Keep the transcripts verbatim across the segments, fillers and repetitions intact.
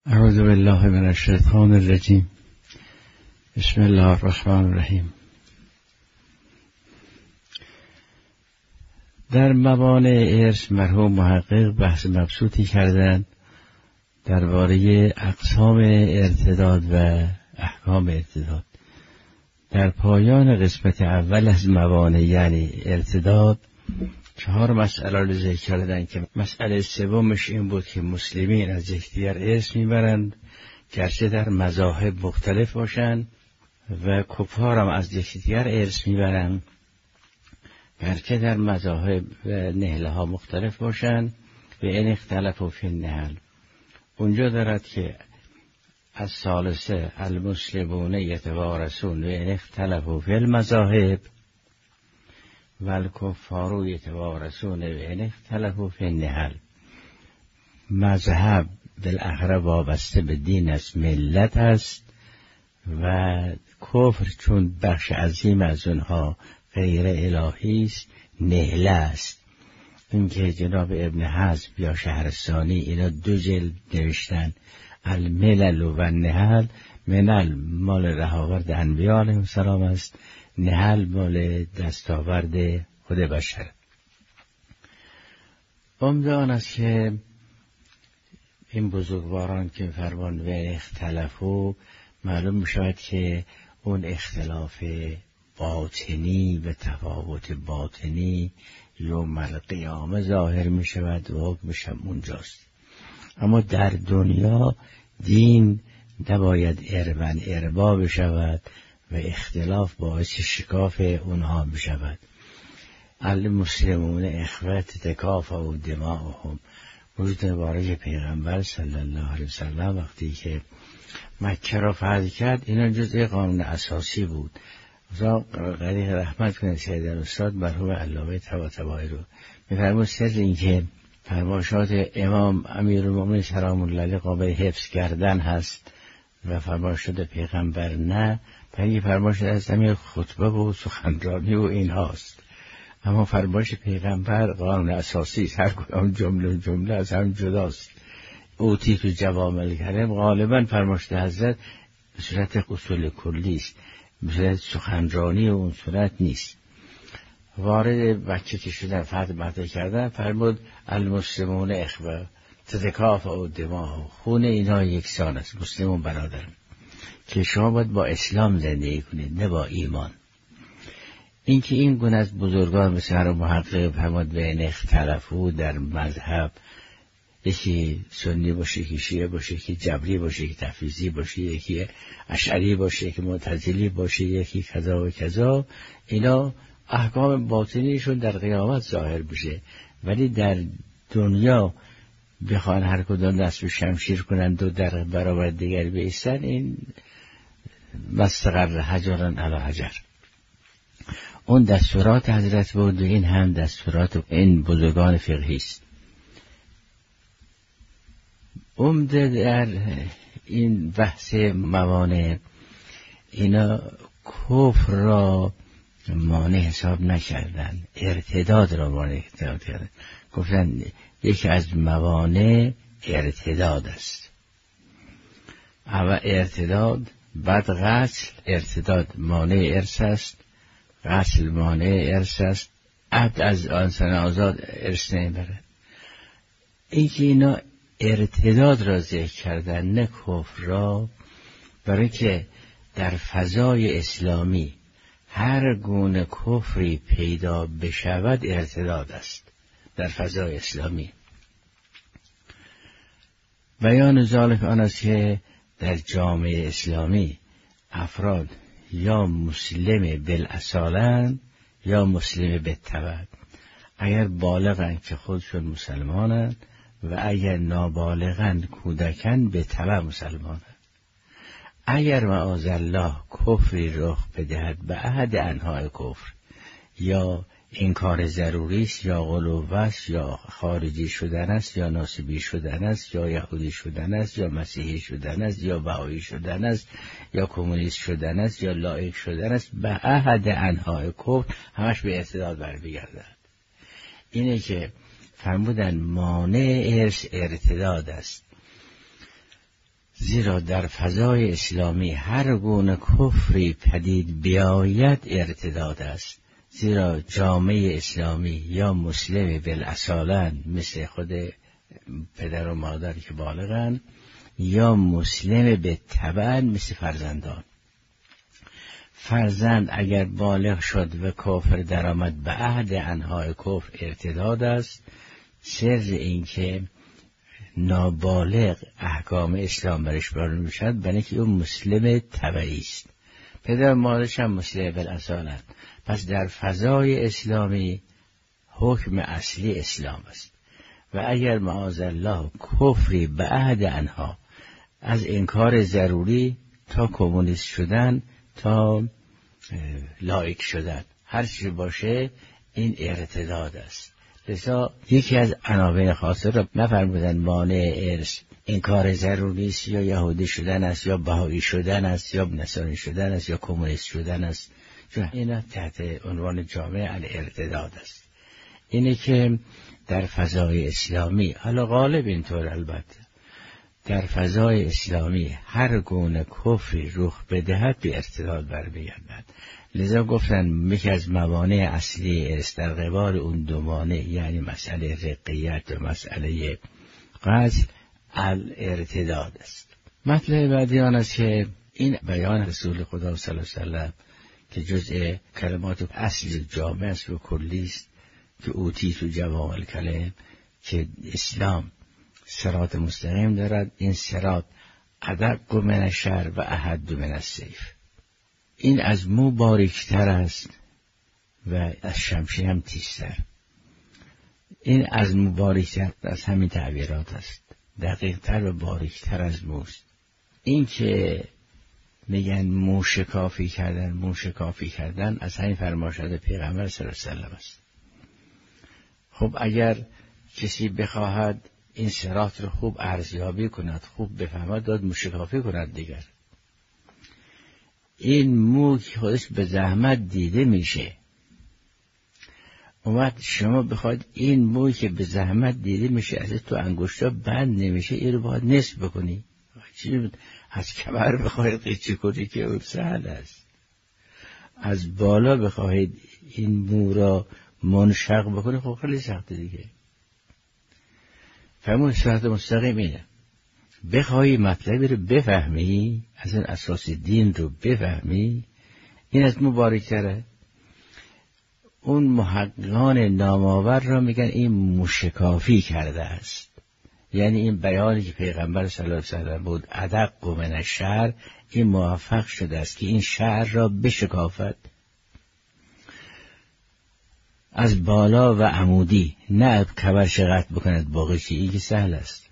اعوذ بالله من الشیطان الرجیم. بسم الله الرحمن الرحیم. در موانع ارث مرحوم محقق بحث مبسوطی کردند درباره اقسام ارتداد و احکام ارتداد. در پایان قسمت اول از موانع یعنی ارتداد چهار مسئله رو ذکر کردن که مسئله سومش این بود که مسلمین از یکدیگر ارث میبرند گرچه در مذاهب مختلف باشند و کفار هم از یکدیگر ارث میبرند گرچه در مذاهب و نهله ها مختلف باشند و این اختلف فی النهل. اونجا دارد که از ثالثه المسلمون یتوارثون و این اختلف فی المذاهب و الکفار یتوارثون و این اختلف فی النهل. مذهب بالاخره وابسته به دین از ملت است و کفر چون بخش عظیم از اونها غیر الهی است نهله است. اینکه جناب ابن حزم یا شهرستانی اینا دو جلد نوشتن الملل و النهل. ملل مال رهاورد انبیاء علیهم السلام است، نهل مال دستاورد خود بشر. عمده آن است که این بزرگواران که فرمان و اختلافو معلوم می شود که اون اختلاف باطنی و تفاوت باطنی یوم القیامه ظاهر می شود و حکمش هم اونجاست. اما در دنیا دین نباید اربن اربا بشود و اختلاف باعث شکاف اونها بشود. المسلمون اخوت تکافؤ دماؤهم. وجود مبارک پیغمبر صلی الله علیه وسلم وقتی که مکه را فتح کرد اینا جزء قانون اساسی بود. خدا غریق رحمت کنه سید الاستاد مرحوم علامه طباطبایی رو می‌فرمود سر این که فرمایشات امام امیرالمومنین سلام الله علیه قابل حفظ کردن هست و فرمایشات پیغمبر نه، برای فرمایش از زمین خطبه و سخنرانی و این هاست. اما فرمایش پیغمبر قانون اساسی است، هر کدام جمله جمله از هم جداست. اوتی تو جوامع الکلم غالبا فرمایش حضرت به صورت اصول کلی است، به صورت سخنرانی و اون صورت نیست. وارد بچه که شدن فتح مطلع کردن فرمود المسلمون اخوه تتکافؤ دماؤهم. خون اینا یکسان است، مسلمون برادر. که شما باید با اسلام زندگی کنید نه با ایمان. اینکه این گونه از بزرگان مثل هر محقق فرمود به این اختلافو در مذهب، یکی سنی باشه، یکی شیعه باشه، یکی جبری باشه، یکی تفویضی باشه، یکی اشعری باشه، یکی معتزلی باشه، یکی کذا و کذا، اینا احکام باطنیشون در قیامت ظاهر بشه. ولی در دنیا بخوان هر کدام دست به شمشیر کنند و در برابر دیگر بایستن، این مستقر حجران علی حجر. اون دستورات حضرت بود و این هم دستورات این بزرگان فقهی است. عمده در این بحث موانع اینا کفر را مانع حساب نکردن، ارتداد را مانع حساب کردن. گفتن یکی از موانع ارتداد است. اول ارتداد، بعد قتل. ارتداد مانع ارث است، قتل مانع ارث است، عبد از آن سن آزاد ارث نمیبره. اینکه اینا ارتداد را ذکر کردن نه کفر را، برای که در فضای اسلامی هر گونه کفری پیدا بشود ارتداد است. در فضای اسلامی بیان ذالک آن است که در جامعه اسلامی افراد یا مسلم بالاصالند یا مسلم بالتبع. اگر بالغند که خودشون مسلمانند و اگر نابالغند کودکند به تبع مسلمانند. اگر معاذالله کفری رخ بدهد به احد انواع کفر، یا انکار ضروری است، یا غلو است، یا خارجی شدن است، یا ناسبی شدن است، یا یهودی شدن است، یا مسیحی شدن است، یا بهایی شدن است، یا کمونیست شدن است، یا لایک شدن است، به احد انواع کفر همش به ارتداد برمیگردد. اینه که فرمودن مانع ارث ارتداد است. زیرا در فضای اسلامی هر گونه کفری پدید بیاید ارتداد است. زیرا جامعه اسلامی یا مسلم بالاصالن مثل خود پدر و مادر که بالغن، یا مسلم به تبع مثل فرزندان. فرزند اگر بالغ شد و کافر درآمد به عهد انواع کفر ارتداد است. سر این که نابالغ احکام اسلام برش بار میشد برای که اون مسلم تبعی است. پدر مادرش هم مسلم بالاصالن. پس در فضای اسلامی حکم اصلی اسلام است و اگر معاذالله کفری به عهد آنها از انکار ضروری تا کمونیست شدن تا لایک شدن هر چی باشه این ارتداد است. لذا یکی از عناوین خاصه را نفرمودن مانع ارث انکار ضروری است یا یهودی شدن است یا بهایی شدن است یا نصرانی شدن است یا کمونیست شدن است. اینا تحت عنوان جامعه الارتداد است. اینه که در فضای اسلامی، حالا غالب اینطور البته، در فضای اسلامی هر گونه کفری رخ بدهد به ارتداد برمیگردد. لذا گفتن یکی از موانع اصلی است در قبال اون دو مانع، یعنی مسئله رقیت و مسئله قتل، الارتداد است. مطلب بعدی آن است که این بیان رسول خدا صلی الله علیه و سلم که جزء کلمات اصل جامع است و کلی است که اوتی تو جوامع الکلم، که اسلام صراط مستقیم دارد. این صراط ادق من الشر و احد من السیف. این از مو باریکتر است و از شمشیر هم تیزتر. این از مو باریکتر از همین تعبیرات است، دقیقتر و باریکتر از موست. این که میگن موشکافی کردن موشکافی کردن از همین فرمایشات پیغمبر صلی الله علیه و سلم است. خب اگر کسی بخواهد این صراط رو خوب ارزیابی کند، خوب بفهمد، داد موشکافی کند دیگر. این مو که خودش به زحمت دیده میشه، اومد شما بخواید این موی که به زحمت دیده میشه از تو انگشتا بند نمیشه، این رو باید نصف بکنی. چی از کمر بخواید قیچی کنی که اون سهل است. از بالا بخواید این مو را منشق بکنی خب خیلی سخته دیگه. فهمون صراط مستقیم اینه. بخوای مطلبی رو بفهمی، از این اساس دین رو بفهمی، این از مبارکتره. اون محققان نامآور را میگن این موشکافی کرده است. یعنی این بیانی که پیغمبر صلی الله علیه و سلم بود ادق من الشر، این موفق شده است که این شر را بشکافد از بالا و عمودی، نه کبرش قطع بکند باقی چی. این که سهل است.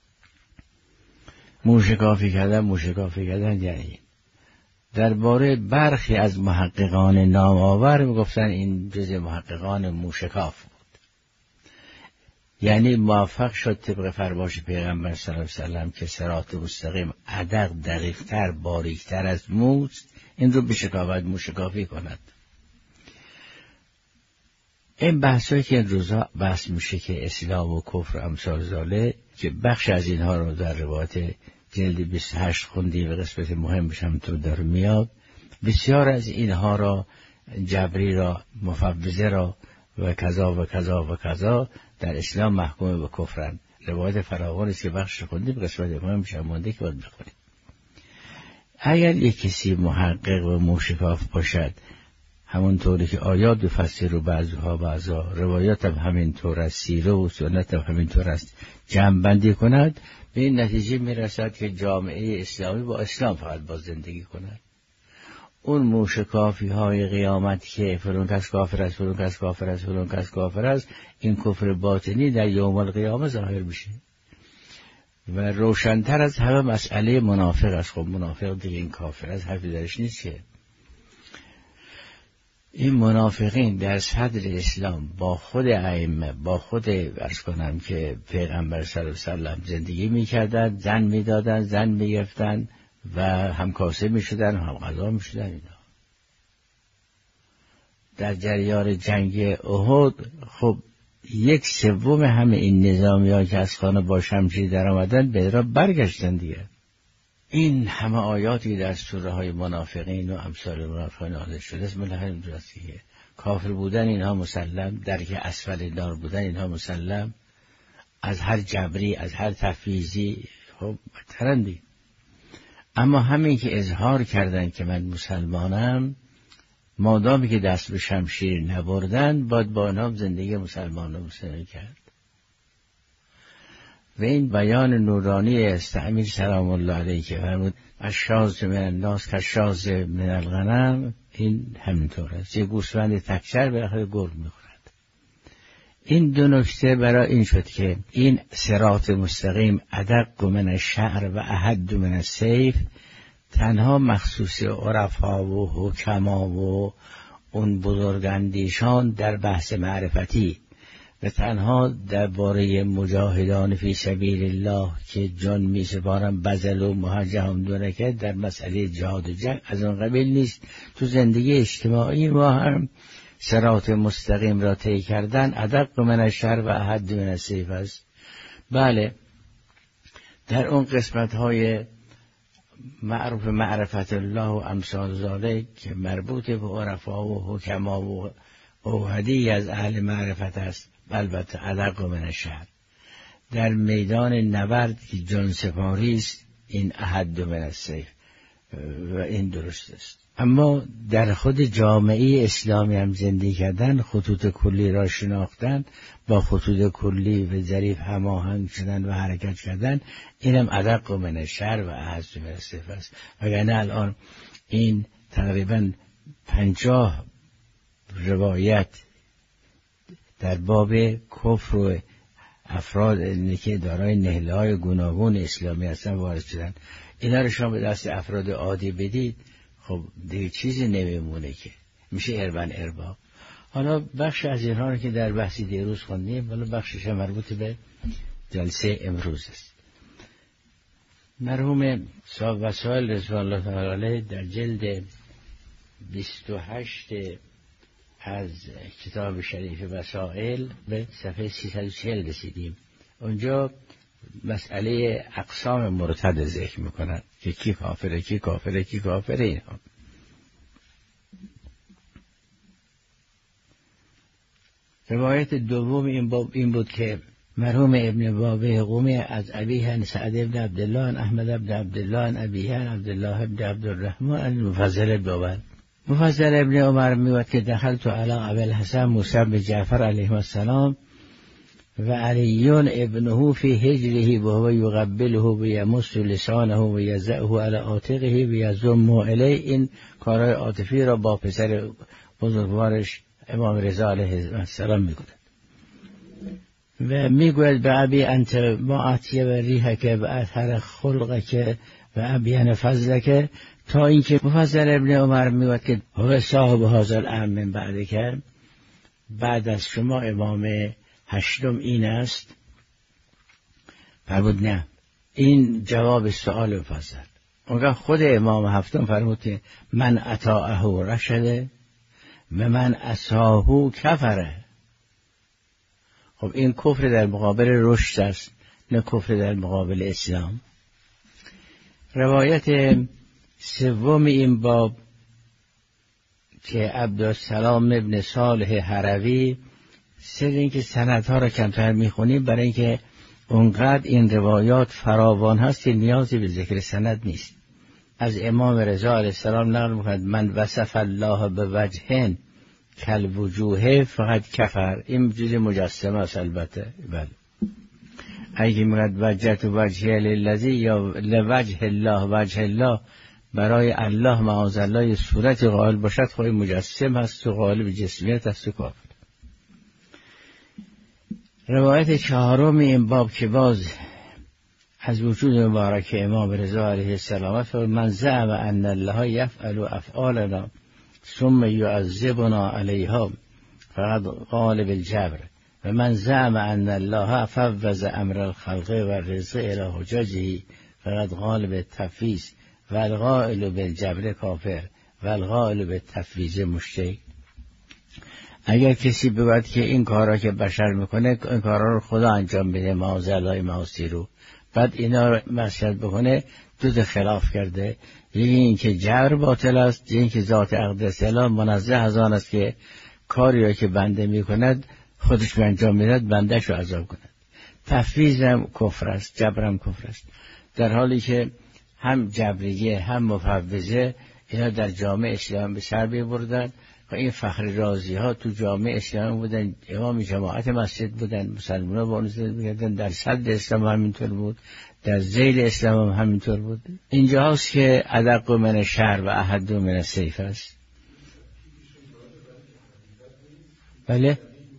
موشکافی کردن موشکافی کردن یعنی درباره برخی از محققان نامآور میگفتن این جزء محققان موشکاف بود. یعنی موفق شد طبق فرمایش پیغمبر صلی الله علیه و سلم که صراط مستقیم ادق دقیقتر باریکتر از موست، این رو بشکافد موشکافی کند. این بحثایی که این روزا بحث میشه که اسلام و کفر امثال ذاله، که بخش از اینها رو در روایت جلد بیست و هشت خوندی و قسمت مهمش هم تو در میاد. بسیار از اینها را جبری را مفوضه را و کذا و کذا و کذا در اسلام محکوم به کفرن. روایت فراوان است که بخش خوندی به قسمت مهمش هم مونده که باید بخونید. اگر یک کسی محقق و موشکاف باشد، همونطوری که آیات بفسر رو بعضها بعضا، روایات هم همینطور است، سیره و سنت هم همینطور است، جمع بندی کند، به این نتیجه میرسد که جامعه اسلامی با اسلام فقط با زندگی کند. اون موشکافی های قیامت که فلان کس کافر است، فلان کس کافر است، فلان کس کافر است، این کفر باطنی در یوم القیامه ظاهر میشه و روشنتر از همه مسئله منافق است. خب منافق دیگه این کافر است حرفی درش نیست که. این منافقین در صدر اسلام با خود ائمه، با خود عرض کنم که پیغمبر صلی الله علیه و سلم زندگی میکردن، زن میدادن، زن میگفتن و هم کاسه میشدن هم غذا میشدن. اینا در جریان جنگ احد خب یک سوم همه این نظامی ها که از خانه با شمشیر در آمدن به را برگشتن دیگه. این همه آیاتی در سوره های منافقین و امثال منافقین نازل شده است. بالاخره اینجاست که کافر بودن اینها مسلم، درک اسفل نار بودن اینها مسلم، از هر جبری از هر تفویضی خب بدترندی. اما همین که اظهار کردن که من مسلمانم، مادامی که دست به شمشیر نبردن، باید با آنها زندگی مسلمان رو مسلمان کرد. و این بیان نورانی استعمیر سلام الله علیه که فرمود الشاذ من الناس کالشاذ من الغنم، این همینطور است. یه گوسفند تکچر بالاخره گرگ میخورد. این دو نکته برای این شد که این صراط مستقیم ادق من الشعر و احد من السیف تنها مخصوص عرفا و حکما و اون بزرگاندیشان در بحث معرفتی و تنها درباره مجاهدان فی سبیل الله که جان می سپارن بذل و مهاجهم دونکه در مسئله جهاد و جنگ از اون قبیل نیست. تو زندگی اجتماعی ما هم صراط مستقیم را طی کردن ادق من الشعر و احد من السیف است. بله، در اون قسمت های معروف معرفت الله و امثال ذالک که مربوط به عرفا و حکما و اوهدی از اهل معرفت است، البته ادق من الشعر. در میدان نبرد که جان سپاری است، این احد من السیف و این درست است. اما در خود جامعه اسلامی هم زندگی کردن، خطوط کلی را شناختن، با خطوط کلی و ظریف هماهنگ شدن و حرکت کردن، اینم ادق من الشعر و احد من السیف است. وگرنه الان این تقریبا پنجاه روایت در باب کفر و افراد که دارای نهله‌های گوناگون اسلامی هستن وارد شدن. اینا رو شما به دست افراد عادی بدید، خب دیگه چیزی نمیمونه که میشه اربن ارباب. حالا بخش از اینها رو که در بحثی دیروز خوندیم، حالا بخشش مربوط به جلسه امروز است. مرحوم صاحب وسائل رضوان الله تعالی علیه در جلد بیست و هشت از کتاب شریف وسائل به صفحه سیصد و چهل رسیدیم. اونجا مسئله اقسام مرتد ذکر میکنن که کی کافره کی کافره کی کافره. اینها روایت دوم این باب این بود که مرحوم ابن بابه قومی از ابیه سعد ابن عبدالله احمد ابن عبدالله ابیه عبدالله ابن عبدالرحمن مفضل دوبر مفضل ابن عمر میگوید که دخلت علی ابی الحسن موسی بن جعفر علیه السلام و علی ابنه فی هجره و هو یقبله و یمس لسانه و یزعه علی عاتقه و یضم الیه. این کارهای عاطفی را با پسر بزرگوارش امام رضا علیه السلام میگوید و میگوید به ابی انت ما اطیب ریحک و اطهر خلقک و ابین فضلک، تا اینکه مفضل ابن عمر میگوید که هو صاحب هذا الامر من بعد که بعد از شما امام هشتم این است. فرمود نه، این جواب سؤال مفضل. اونگاه خود امام هفتم فرمود که من اطاعه رشده و من عصاه کفره. خب این کفر در مقابل رشد است، نه کفر در مقابل اسلام. روایت سوم این باب که عبدالسلام ابن صالح هروی، سر این که سندها را کمتر میخونیم برای اینکه اونقدر این روایات فراوان هست که نیازی به ذکر سند نیست. از امام رضا علیه السلام نقل می‌کند من وصف الله به وجهن کل وجوه فقط کفر. این جزء مجسمه است البته. بله، اگه میگه وجهت وجهه للذی یا لوجه الله وجه الله، برای الله معاذ الله صورت قائل باشد، خود مجسم هست و قائل به جسمیت هست و کافر. روایت چهارم این باب که باز از وجود مبارک امام رضا علیه السلام فرمود من زعم ان الله یفعل افعالنا ثم یعذبنا علیها فقد قال بالجبر و من زعم ان الله فوض امر الخلق و الرزق الی حججه فقد قال بالتفویض و القائل بالجبر کافر و القائل بالتفویض مشرک. اگر کسی بگوید که این کارا که بشر میکنه این کارا رو خدا انجام بده معاذ الله معاصی رو، بعد اینا رو مسجد بکنه، دو تا خلاف کرده، یکی این که جبر باطل است، یکی این که ذات اقدس اله منزه از آن است که کاری را که بنده میکند خودش به انجام میدهد بندهش رو عذاب کند. تفویضم کفر است، جبرم کفر است، در حالی که هم جبریه هم مفوضه اینا در جامعه اسلام به سر بردن. و این فخر رازی ها تو جامعه اسلام بودن، امام جماعت مسجد بودن، مسلمان ها با اون زندگی می‌کردن، در صد اسلام همینطور بود، در ذیل اسلام هم همینطور بود. اینجا هست که ادق من شر و احد من السیف است. بله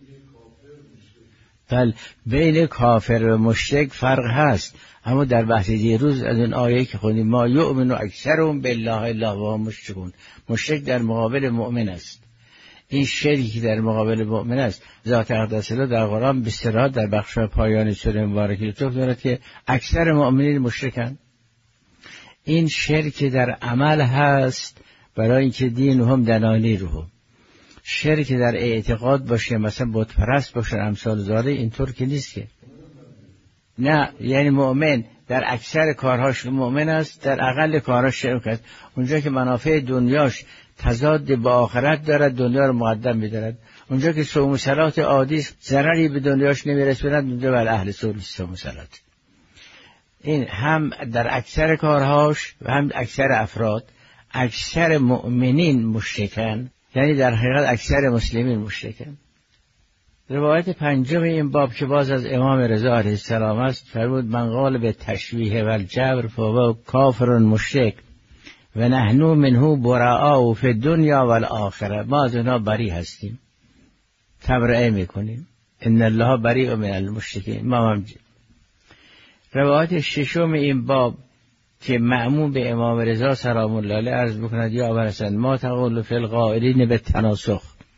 بله بین کافر و مشرک فرق هست، اما در بحث دیروز از اون آیه که خوندیم ما یؤمن اکثرهم بالله الا وهم مشرکون، مشرک در مقابل مؤمن است. این شرکی که در مقابل مؤمن است ذات اقدس الله در قرآن به صراحت در بخش پایان سوره مبارکه توضیح دارد که اکثر مؤمنین مشرکند. این شرک در عمل هست برای اینکه دین هم دنانی رو، شرک در اعتقاد باشه مثلا بت پرست باشه امثال زاره، اینطور که نیست که. نه، یعنی مؤمن در اکثر کارهاش مؤمن است، در اقل کارهاش شرک است. اونجا که منافع دنیاش تضاد با آخرت دارد دنیا رو مقدم می‌دارد، اونجا که صوم و صلات عادی ضرری به دنیاش نمی‌رسوند اونجا بر اهل صوم و صلات. این هم در اکثر کارهاش و هم اکثر افراد. اکثر مؤمنین مشرکن، یعنی در حقیقت اکثر مسلمین مشرکن. روایت پنجم این باب که باز از امام رضا علیه السلام است فرمود من قال به تشویه و الجبر فهو کافر مشرک و نحنو منه براء فی الدنیا و الاخره. ما از اونها بری هستیم، تبرئه میکنیم. ان الله بریء من المشرکین. ما هم روایت ششم این باب که مأمون به امام رضا سلام الله علیه عرض بکند یا ابوالحسن ما تقول فی القائلین بالتناسخ.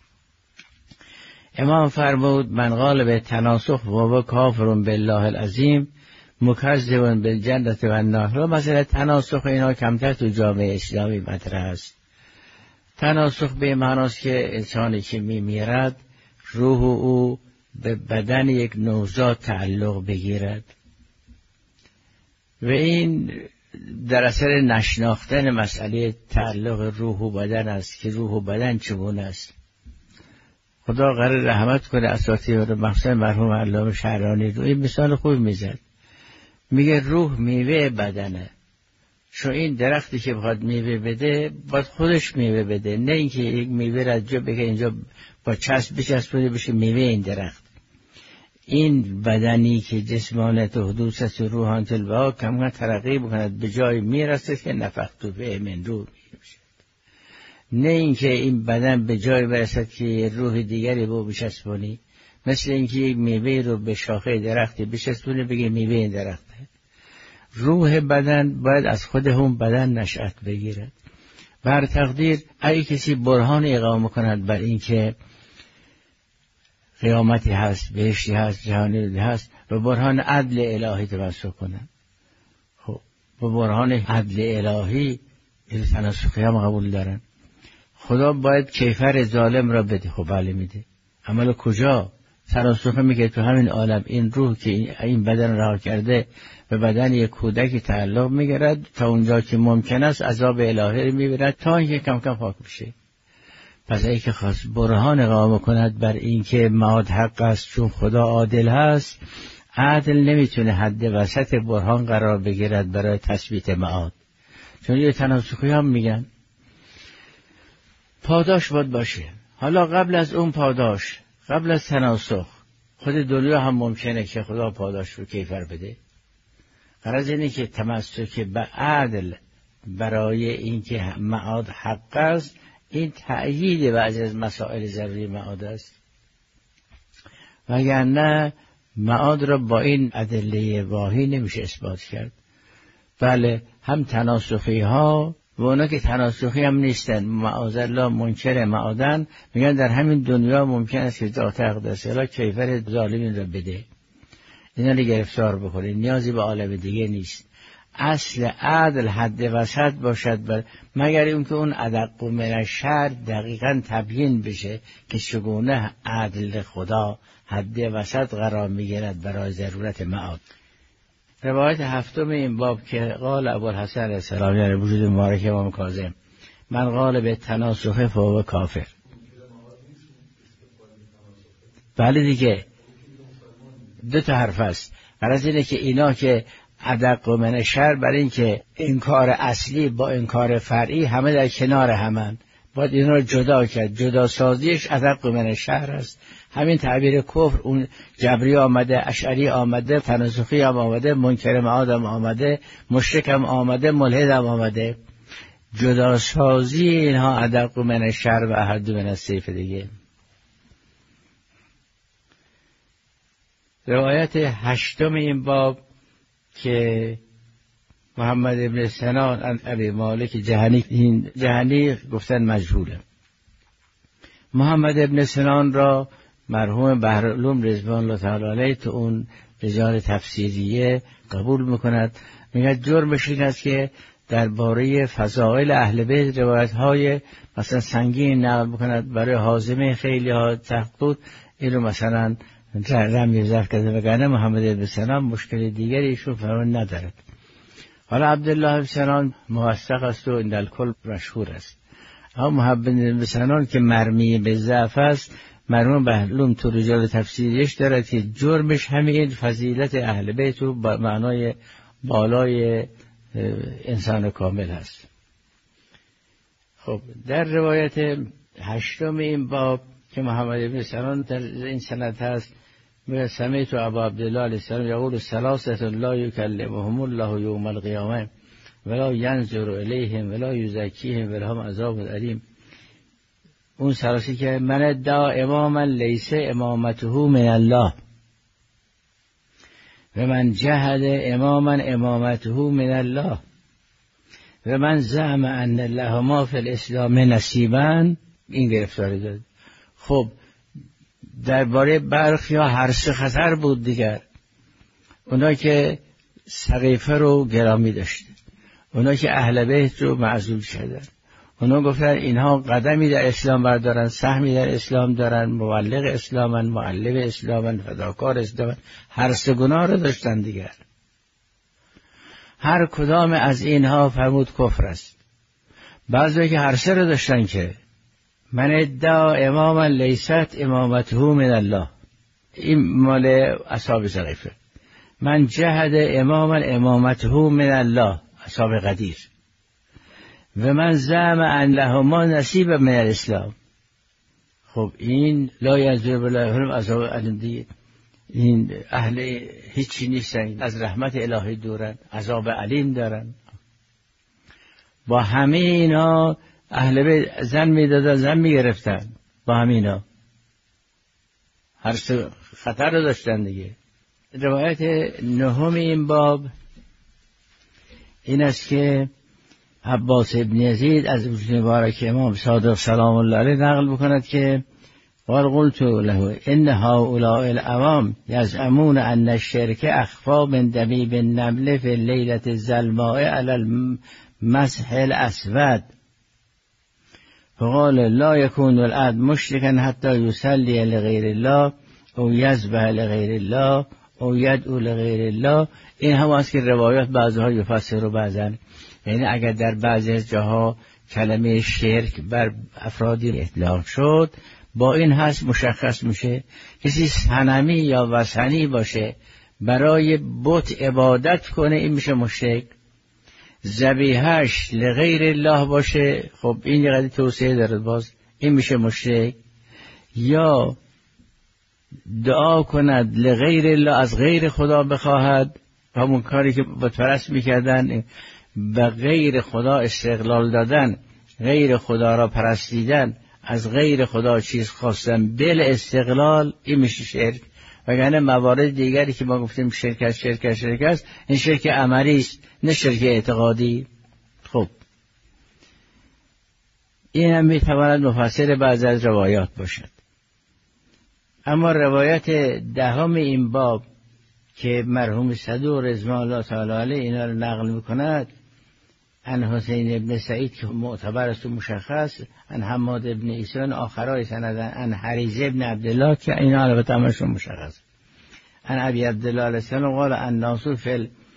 امام فرمود من قال به تناسخ و کافر بالله العظیم مکذب بالجنة و النار. مثلا تناسخ اینا کمتر تو جامعه اسلامی مطرح است. تناسخ به معناست که انسانی که میمیرد روح او به بدن یک نوزاد تعلق بگیرد و این در اثر نشناختن مسئله تعلق روح و بدن است که روح و بدن چگونه است. خدا قرار رحمت کنه اساتید رو، مخصوصا مرحوم علامه شعرانی رو این مثال خوب میزد. میگه روح میوه بدنه، چون این درختی که بخواد میوه بده باید خودش میوه بده، نه اینکه یک میوه را جا بگه اینجا با چسب بچسبونه بشه میوه این درخت. این بدنی که جسمانت و حدوثت و روحانت البها کم کم ترقی بکند به جای میرسه که نفخت به من روح میشه، نه اینکه این بدن به جای برسد که روح دیگری رو بچسبونی، مثل اینکه یک میوه رو به شاخه درختی بچسبونه بگه میوه این درخته. روح بدن باید از خود هم بدن نشأت بگیرد. بر تقدیر اگه کسی برهان اقامه کند بر اینکه قیامتی هست، بهشتی هست، جهانی هست و برهان عدل الهی تمسک کنند، خب با برهان عدل الهی این تناسخی هم قبول دارن. خدا باید کیفر ظالم را بده، خب بله میده. عمل کجا؟ تناسخ میگه تو همین عالم این روح که این بدن رها کرده به بدن یک کودکی تعلق میگیرد، تا اونجا که ممکن است عذاب الهی میبرد تا اینکه کم کم پاک میشه. پس اگه که خواست برهان اقامه کند بر این که معاد حق است چون خدا عادل هست، عادل نمیتونه حد وسط برهان قرار بگیرد برای تثبیت معاد. چون یه تناسخی هم میگن پاداش باید باشه. حالا قبل از اون پاداش، قبل از تناسخ، خود دنیا هم ممکنه که خدا پاداش رو کیفر بده. غرض اینه که تمسک به عدل برای اینکه معاد حق است، این تأیید بعضی از مسائل ضروری معاد است. وگرنه معاد را با این ادله واهی نمیشه اثبات کرد. بله هم تناسخی ها و اونا که تناسخی هم نیستن معاذالله منکر معادن میگن در همین دنیا ممکن است که ذات اقدس الله کیفر ظالمین را بده، اینا رو گرفتار بکنه، نیازی به عالم دیگه نیست. اصل عدل حد وسط باشد بر... مگر اون که اون ادق من الشر دقیقاً تبیین بشه که چگونه عدل خدا حد وسط قرار میگیرد برای ضرورت معاد. روایت هفتم این باب که قال ابوالحسن علیه السلام، یعنی وجود مبارک امام کاظم، من قال به تناسخ فهو کافر. بله دیگه، دو تا حرف است. غرض اینه که اینا که ادق من شر، برای این که انکار اصلی با انکار فرعی همه در کنار همن، باید اینا رو جدا کرد. جدا سازیش ادق من شر است. همین تعبیر کفر، اون جبری آمده، اشعری آمده، تناسخی هم آمده، منکر معاد هم آمده، مشرک هم آمده، ملحد هم آمده. جدا سازی اینها ادق من شر و احد من السیف دیگه. روایت هشتم این باب که محمد ابن سنان عن ابی مالک جهنی، این جهنی گفتن مجهوله. محمد ابن سنان را مرحوم بحرالعلوم رضوان الله تعالی علیه تو اون رجال تفسیریه قبول میکند. میگه جرمش این است که درباره فضائل اهل بیت روایت های مثلا سنگین نقل میکند. برای حازمه خیلی ها سخت بود، این رو مثلا رمی ضعف کرده، وگرنه محمد ابن سنان مشکل دیگری ایشون فرمان ندارد. حالا عبدالله ابن سنان موثق است و این در کل مشهور است. اما محمد ابن سنان که مرمی به ضعف است، مرحوم بحرالعلوم تو رجال تفسیریش دارد که جرمش همین فضیلت اهل بیت و معنای بالای انسان کامل هست. خب در روایت هشتم این باب که محمد ابن سنان در این سند هست، میگه سمعت ابا عبدالله علیه السلام یقول ثلاثه لا یکلمهم الله یوم القیامه ولا ینظر الیهم ولا یزکیهم ولهم عذاب الیم. اون سلاسی که من ادعا اماما لیس امامته من الله و من جهد اماما امامته من الله و من زعم ان الله ما فی الاسلام نصیبا، این گرفتاری داد. خب درباره برخی ها هر سه خطر بود دیگر. اونا که سقیفه رو گرامی داشتن، اونا که اهل بیت رو معزول کردن، اونا گفتن اینها قدمی در اسلام بردارن، سهمی در اسلام دارن، مبلغ اسلامن، معلم اسلامن، فداکار اسلامن. هر سه گناه رو داشتن دیگر. هر کدام از اینها فرمود کفر است. بعضی که هر سه رو داشتن که من ادعا اماما لیست امامته من الله، این مال اصحاب سقیفه. من جهد اماما امامته من الله، اصحاب قدیر. و من زعم ان لهما نصیب من الاسلام. خب این لا ینظر بالله عذاب الیم دیگه. این اهل هیچی نیستن، از رحمت الهی دورن، عذاب علیم دارن. با همه اینا اهل بیت زن میدادن، زن میگرفتن. با همینا هر سه خطر رو داشتن دیگه. روایت نهم این باب این است که عباس ابن یزید از وجود مبارک امام صادق سلام الله علیه نقل بکند که قال قلت له ان هؤلاء العوام یزعمون ان الشرك اخفى من دبیب النمل في الليلة الظلماء على المسح الاسود، فقال لا يكون العبد مشركا حتى يصلي لغير الله او يذبح لغير الله او يدعو لغير الله. این هم است که روایات بعضها یفسر و بعضا، یعنی اگر در بعضی از جاها کلمه شرک بر افرادی اطلاق شد، با این هست مشخص میشه کسی صنمی یا وثنی باشه برای بت عبادت کنه، این میشه مشرک. ذبیحه‌اش لغیر الله باشه، خب این یه قضیه توسعه داره، باز این میشه مشرک. یا دعا کند لغیر الله، از غیر خدا بخواهد، همون کاری که بتپرست میکردن، به غیر خدا استقلال دادن، غیر خدا را پرستیدن، از غیر خدا چیز خواستن بل استقلال، این میشه شرک. وگرنه موارد دیگری که ما گفتیم شرک است شرک است شرک است، این شرک عملی است نه شرک اعتقادی. خب این هم میتواند مفسر بعض از روایات باشد. اما روایت دهم این باب که مرحوم صدوق رضوان الله تعالی علیه اینا رو نقل میکند، ان حسین ابن سعید که معتبر است و مشخص، ان حماد ابن عیسی آخرای سندن، ان حریز ابن عبدالله که اینا البته همشون مشخص، ان ابی عبدالله علیه السلام قال الناس فی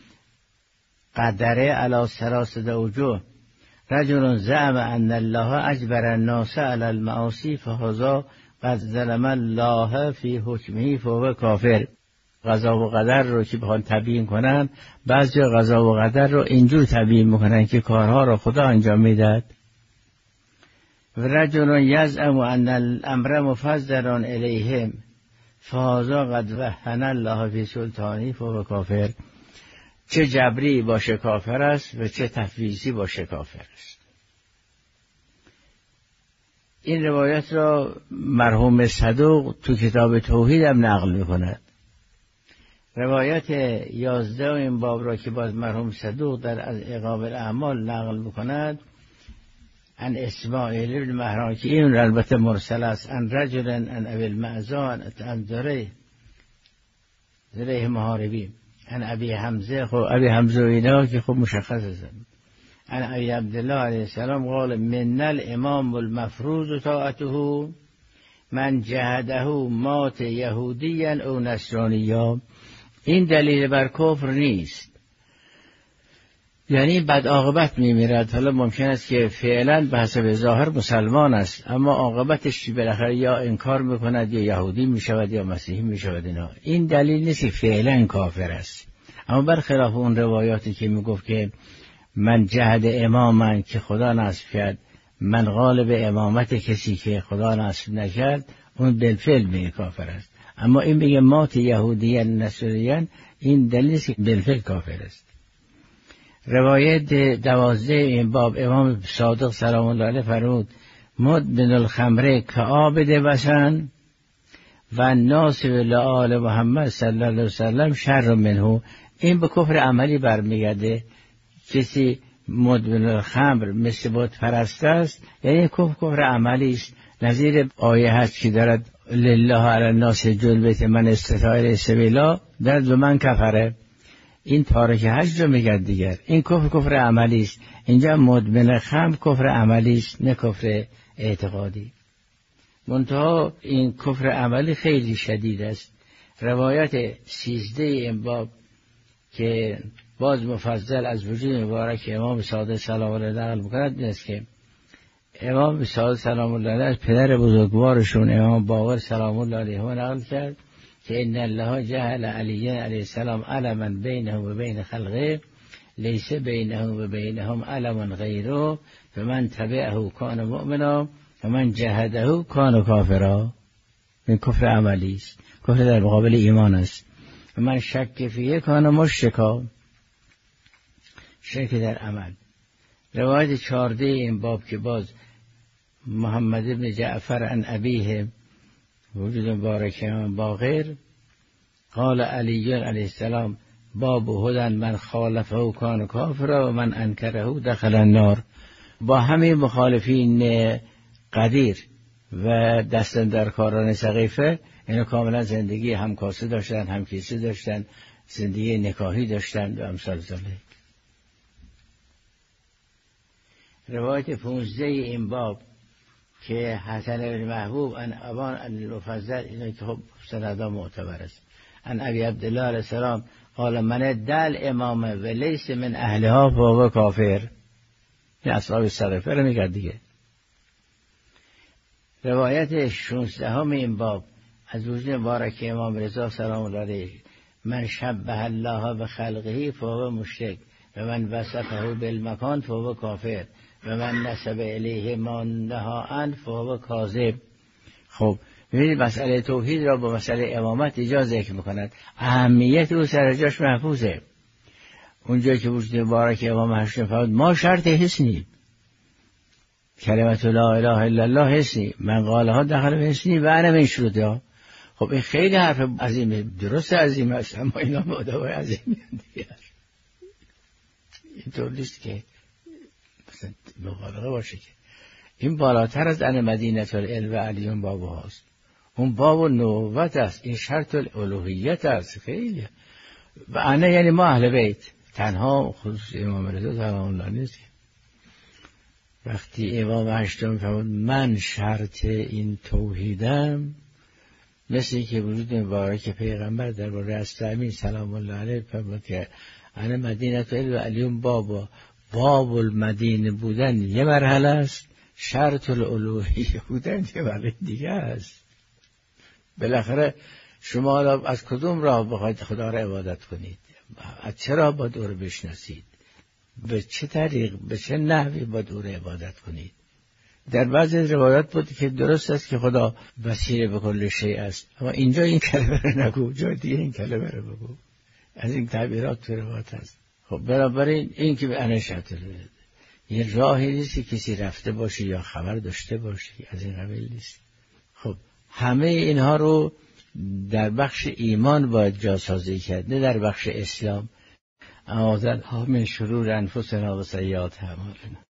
قدره علی ثلاثه اوجه. رجل زعم ان الله اجبر الناس علی المعاصی فهذا قد ظلم الله فی حکمه فهو کافر. قضا و قدر رو که بخوان تبیین کنن، بعضی قضا و قدر رو اینجور تبیین میکنن که کارها رو خدا انجام میداد. و رجل یزعم ان الامر مفضل الیهم فهذا قد وهن الله فی سلطانی فهو کافر. چه جبری باشه کافر است و چه تفویضی باشه کافر است. این روایت را مرحوم صدوق تو کتاب توحید هم نقل میکند. روایت یازده این باب را که باز مرحوم صدوق در از عقاب الاعمال نقل میکند، ان اسماعیل بن مهران که این البته مرسل است، ان رجل ان ابی المعزان ان زره زره محاربی ان ابی حمزه. خب ابی حمزه و اینا که خب مشخص است. ان ابی عبدالله علیه السلام قال من الامام المفروض طاعته من جهده مات یهودیا او نصرانیا. این دلیل بر کفر نیست، یعنی بد عاقبت میمیرد. حالا ممکن است که فعلا به حسب ظاهر مسلمان است، اما عاقبتش بالاخره یا انکار میکند یا یهودی میشود یا مسیحی میشود. اینا این دلیل نیست که فعلا کافر است. اما برخلاف اون روایاتی که میگفت که من جهد امامن که خدا نصب کرد، من غالب امامت کسی که خدا نصب نکرد، اون بالفعل میگه کافر است. اما این میگه مات یهودیان نصرانیان، این دلیل نیست که بالفعل کافر است. روایت دوازده این باب امام صادق سلام الله علیه فرمود مدمن الخمر که عابد وثن و ناصب لآل محمد صلی الله علیه وسلم شر منه. این به کفر عملی برمیگرده. کسی مدمن الخمر مثل بت پرست است، یعنی کفر کفر عملی است. نظیر آیه هست که دارد لله علی الناس حج البیت من استطاع الیه سبیلا، دارد به من کفره. این تارک حج رو میگه دیگر. این کفر کفر عملی است. اینجا مدمن خمر کفر عملی است، نه کفر اعتقادی. منتها این کفر عملی خیلی شدید است. روایت سیزده این باب که باز مفضل از وجود مبارک امام صادق سلام الله علیه نقل می‌کند است که امام صادق سلام الله علیه از پدر بزرگوارشون امام باقر سلام الله علیه نقل کرد که ان الله جعل علی علیه السلام علما بینه و بین خلقه لیس بینه و بینهم علم غیره فمن تبعه کان مؤمنا و من جهده کان کافرا. این کفر عملی است، کفر در مقابل ایمان است. و من شک فیه کان مشرکا، شک در عمل. روایت چارده این باب که باز محمد بن جعفر عن ابیه وجود مبارک امام باقر قال علی علیه السلام باب هدن من خالفه کان کافر و من انکره دخل النار. با همه مخالفین قدیر و دستن در کاران سقیفه، اینا کاملا زندگی همکاسه داشتن، همکیسه داشتن، زندگی نکاحی داشتن و امثال ذالک. روایت پونزده این باب که حسن بن محبوب ان ابان ان المفضل، اینا که خب سندا معتبر است، ان ابی عبدالله علیه السلام قال من دل امامه و لیس من اهلها فهو کافر. این اصحاب سقیفه رو میگه دیگه. روایت شانزده هم این باب از وجود مبارک امام رضا سلام الله علیه من شبه الله بخلقه فهو مشرک و من وصفه بالمکان فهو کافر و من نسب الیه ما نهی عنه فهو کاذب. خب ببینید مسئله توحید را با مسئله امامت اجازه ذکر میکند. اهمیت او سر جاش محفوظه. اونجا که وجود مبارک امام هشتم فرمود ما شرط حسنی، کلمت لا اله الا الله حسنی، من قالها دخل حسنی و انا من شروطها. خب این خیلی حرف عظیمه، درست عظیم است، اما اینا مدعای عظیمی دیگر. اینطور نیست که مثلا مبالغه باشه که این بالاتر از ان مدینه العلم و علیون باب هاست. اون باب نبوت است، این شرط الالوهیت است. خیلی و انا یعنی ما اهل بیت، تنها خصوص امام رضا سلام الله نیست. وقتی امام هشتم فرمود من شرط این توحیدم، مثل که وجود مبارک پیغمبر درباره اسلامی سلام الله علیه فرمود که انا مدینه العلم و علیون بابا. باب المدینه بودن یه مرحله است، شرط الالوهیه بودن یه مرحله دیگه است. بالاخره شما از کدوم راه بخواید خدا را عبادت کنید؟ از چرا باید او را بشناسید؟ به چه طریق، به چه نحوی باید او را عبادت کنید؟ در بعضی روایات بود که درست است که خدا بصیر به کل شیء است، اما اینجا این کلمه رو نگو، جای دیگه این کلمه رو بگو. از این تعبیرات تو روایات هست. خب بنابراین این که به انشأت یه راهی نیست که کسی رفته باشه یا خبر داشته باشه، از این قبیل نیست. خب همه اینها رو در بخش ایمان باید جاسازی کرد، نه در بخش اسلام. اعاذنا من شرور انفسنا و سیئات اعمالنا.